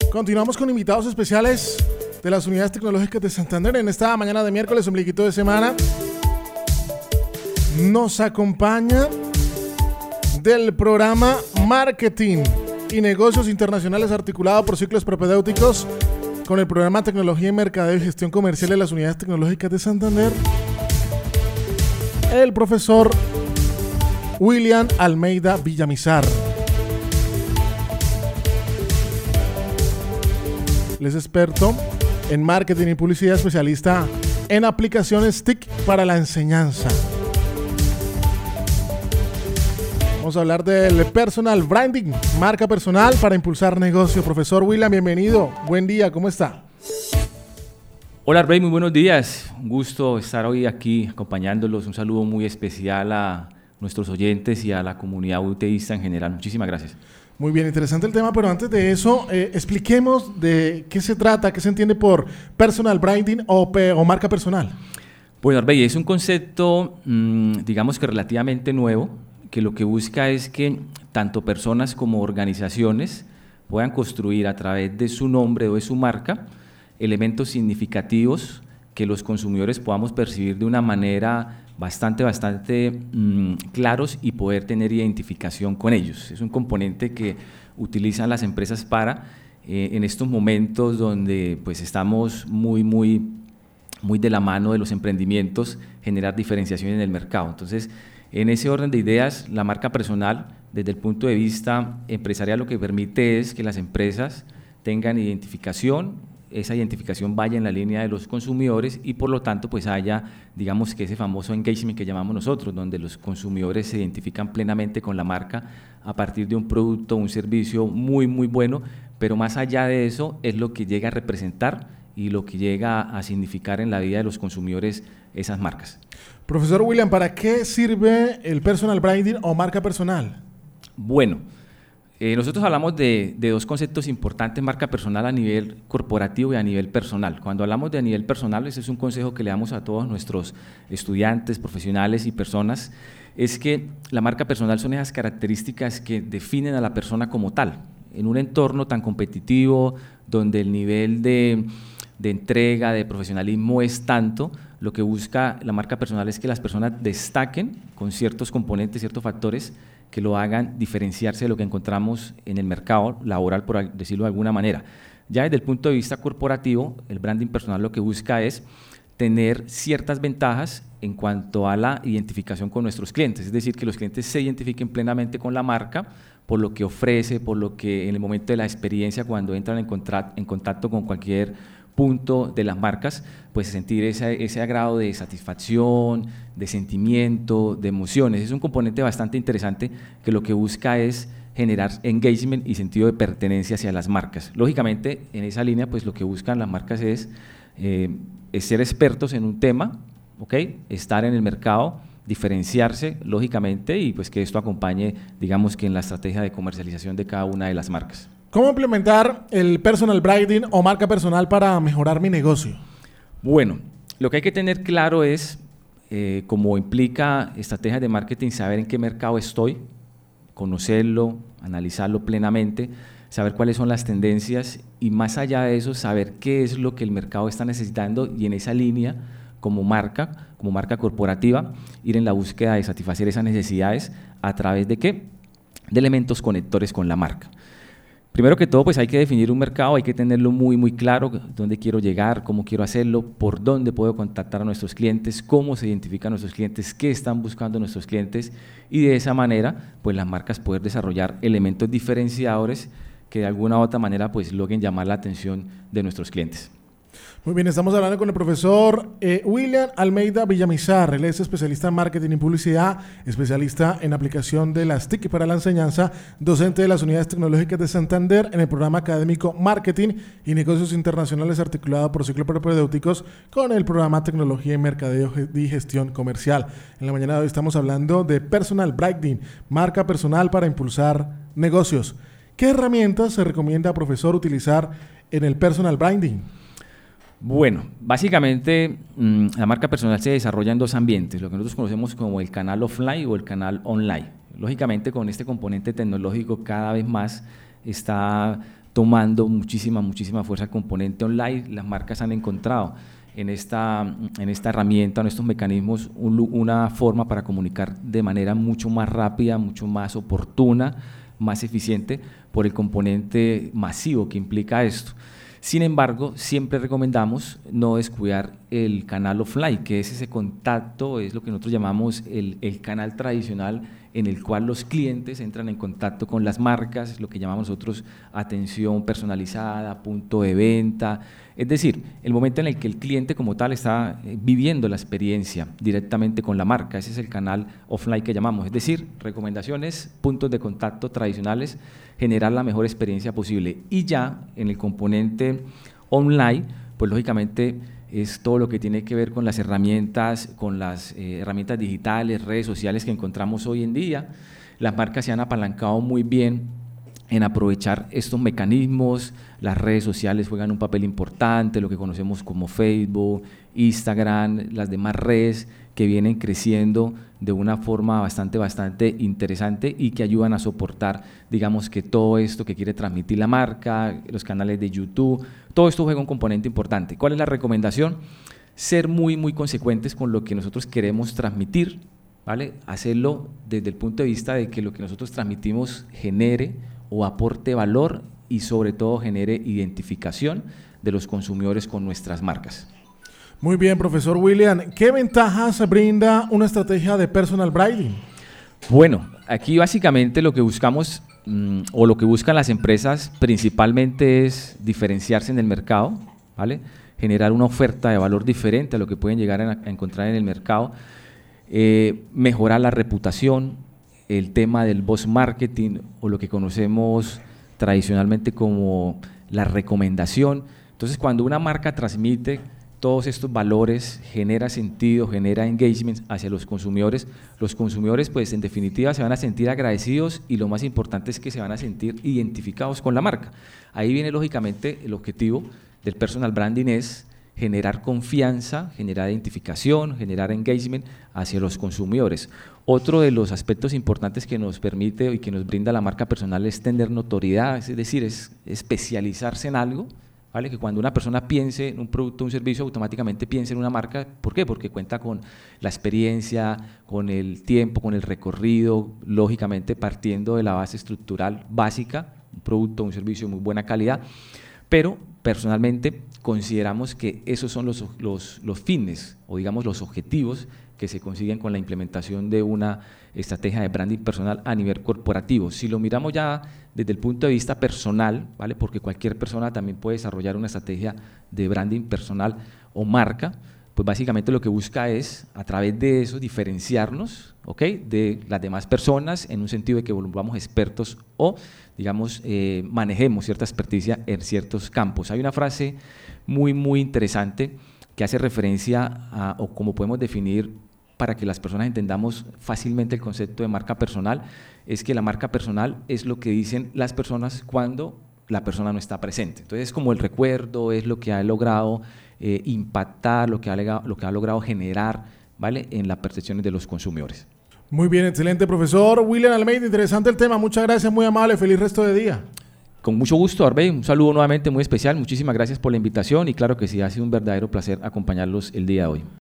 Continuamos con invitados especiales de las unidades tecnológicas de Santander. En esta mañana de miércoles, ombliguito de semana, nos acompaña del programa Marketing y Negocios Internacionales articulado por ciclos propedéuticos con el programa Tecnología y Mercadeo y Gestión Comercial de las unidades tecnológicas de Santander, el profesor William Almeida Villamizar. Él es experto en marketing y publicidad, especialista en aplicaciones TIC para la enseñanza. Vamos a hablar del personal branding, marca personal para impulsar negocio. Profesor William, bienvenido. Buen día, ¿cómo está? Hola Rey, muy buenos días. Un gusto estar hoy aquí acompañándolos. Un saludo muy especial a nuestros oyentes y a la comunidad UTIsta en general. Muchísimas gracias. Muy bien, interesante el tema, pero antes de eso, expliquemos de qué se trata, qué se entiende por personal branding o marca personal. Bueno, Arbey, es un concepto, digamos que relativamente nuevo, que lo que busca es que tanto personas como organizaciones puedan construir a través de su nombre o de su marca elementos significativos que los consumidores podamos percibir de una manera bastante claros y poder tener identificación con ellos. Es un componente que utilizan las empresas para, en estos momentos donde pues estamos muy de la mano de los emprendimientos, generar diferenciación en el mercado. Entonces, en ese orden de ideas, la marca personal, desde el punto de vista empresarial, lo que permite es que las empresas tengan identificación, esa identificación vaya en la línea de los consumidores y por lo tanto pues haya, digamos que ese famoso engagement que llamamos nosotros, donde los consumidores se identifican plenamente con la marca a partir de un producto o un servicio muy bueno, pero más allá de eso es lo que llega a representar y lo que llega a significar en la vida de los consumidores esas marcas. Profesor William, ¿para qué sirve el personal branding o marca personal? Bueno, nosotros hablamos de dos conceptos importantes, marca personal a nivel corporativo y a nivel personal. Cuando hablamos de a nivel personal, ese es un consejo que le damos a todos nuestros estudiantes, profesionales y personas, es que la marca personal son esas características que definen a la persona como tal. En un entorno tan competitivo, donde el nivel de entrega, de profesionalismo es tanto, lo que busca la marca personal es que las personas destaquen con ciertos componentes, ciertos factores que lo hagan diferenciarse de lo que encontramos en el mercado laboral, por decirlo de alguna manera. Ya desde el punto de vista corporativo, el branding personal lo que busca es tener ciertas ventajas en cuanto a la identificación con nuestros clientes, es decir, que los clientes se identifiquen plenamente con la marca, por lo que ofrece, por lo que en el momento de la experiencia, cuando entran en contacto con cualquier punto de las marcas, pues sentir ese agrado de satisfacción, de sentimiento, de emociones. Es un componente bastante interesante que lo que busca es generar engagement y sentido de pertenencia hacia las marcas. Lógicamente, en esa línea, pues lo que buscan las marcas es ser expertos en un tema, ¿okay? Estar en el mercado, diferenciarse, lógicamente, y pues que esto acompañe, digamos que en la estrategia de comercialización de cada una de las marcas. ¿Cómo implementar el personal branding o marca personal para mejorar mi negocio? Bueno, lo que hay que tener claro es, como implica estrategias de marketing, saber en qué mercado estoy, conocerlo, analizarlo plenamente, saber cuáles son las tendencias y más allá de eso, saber qué es lo que el mercado está necesitando y en esa línea, como marca corporativa, ir en la búsqueda de satisfacer esas necesidades a través de ¿qué? De elementos conectores con la marca. Primero que todo, pues hay que definir un mercado, hay que tenerlo muy claro, dónde quiero llegar, cómo quiero hacerlo, por dónde puedo contactar a nuestros clientes, cómo se identifican nuestros clientes, qué están buscando nuestros clientes y de esa manera, pues las marcas poder desarrollar elementos diferenciadores que de alguna u otra manera pues logren llamar la atención de nuestros clientes. Muy bien, estamos hablando con el profesor William Almeida Villamizar. Él es especialista en marketing y publicidad, especialista en aplicación de las TIC para la enseñanza, docente de las unidades tecnológicas de Santander en el programa académico Marketing y Negocios Internacionales articulado por ciclos propedéuticos con el programa Tecnología y Mercadeo y Gestión Comercial. En la mañana de hoy estamos hablando de personal branding, marca personal para impulsar negocios. ¿Qué herramientas se recomienda, profesor, utilizar en el personal branding? Bueno, básicamente la marca personal se desarrolla en dos ambientes, lo que nosotros conocemos como el canal offline o el canal online. Lógicamente con este componente tecnológico cada vez más está tomando muchísima fuerza el componente online. Las marcas han encontrado en esta herramienta, en estos mecanismos, una forma para comunicar de manera mucho más rápida, mucho más oportuna, más eficiente por el componente masivo que implica esto. Sin embargo, siempre recomendamos no descuidar el canal offline, que es ese contacto, es lo que nosotros llamamos el canal tradicional en el cual los clientes entran en contacto con las marcas, lo que llamamos nosotros atención personalizada, punto de venta, es decir, el momento en el que el cliente como tal está viviendo la experiencia directamente con la marca. Ese es el canal offline que llamamos, es decir, recomendaciones, puntos de contacto tradicionales, generar la mejor experiencia posible. Y ya en el componente online, pues lógicamente es todo lo que tiene que ver con las herramientas, herramientas digitales, redes sociales que encontramos hoy en día. Las marcas se han apalancado muy bien en aprovechar estos mecanismos. Las redes sociales juegan un papel importante, lo que conocemos como Facebook, Instagram, las demás redes que vienen creciendo de una forma bastante interesante y que ayudan a soportar, digamos, que todo esto que quiere transmitir la marca, los canales de YouTube, todo esto juega un componente importante. ¿Cuál es la recomendación? Ser muy consecuentes con lo que nosotros queremos transmitir, ¿vale? Hacerlo desde el punto de vista de que lo que nosotros transmitimos genere o aporte valor y sobre todo genere identificación de los consumidores con nuestras marcas. Muy bien, profesor William. ¿Qué ventajas brinda una estrategia de personal branding? Bueno, aquí básicamente lo que buscamos o lo que buscan las empresas principalmente es diferenciarse en el mercado, ¿vale? Generar una oferta de valor diferente a lo que pueden llegar a encontrar en el mercado, mejorar la reputación, el tema del buzz marketing o lo que conocemos tradicionalmente como la recomendación. Entonces, cuando una marca transmite todos estos valores, genera sentido, genera engagement hacia los consumidores pues en definitiva se van a sentir agradecidos y lo más importante es que se van a sentir identificados con la marca. Ahí viene lógicamente el objetivo del personal branding, es generar confianza, generar identificación, generar engagement hacia los consumidores. Otro de los aspectos importantes que nos permite y que nos brinda la marca personal es tener notoriedad, es decir, es especializarse en algo, ¿vale? Que cuando una persona piense en un producto o un servicio, automáticamente piense en una marca. ¿Por qué? Porque cuenta con la experiencia, con el tiempo, con el recorrido, lógicamente partiendo de la base estructural básica, un producto o un servicio de muy buena calidad, pero personalmente consideramos que esos son los fines o digamos los objetivos que se consiguen con la implementación de una estrategia de branding personal a nivel corporativo. Si lo miramos ya desde el punto de vista personal, ¿vale? Porque cualquier persona también puede desarrollar una estrategia de branding personal o marca, pues básicamente lo que busca es, a través de eso, diferenciarnos, ¿ok?, de las demás personas en un sentido de que volvamos expertos o, digamos, manejemos cierta experticia en ciertos campos. Hay una frase muy interesante que hace referencia a, o como podemos definir para que las personas entendamos fácilmente el concepto de marca personal, es que la marca personal es lo que dicen las personas cuando la persona no está presente. Entonces es como el recuerdo, es lo que ha logrado impactar, lo que ha logrado generar, ¿vale?, en las percepciones de los consumidores. Muy bien, excelente, profesor William Almeida, interesante el tema, muchas gracias, muy amable, feliz resto de día. Con mucho gusto, Arbey, un saludo nuevamente muy especial, muchísimas gracias por la invitación y claro que sí, ha sido un verdadero placer acompañarlos el día de hoy.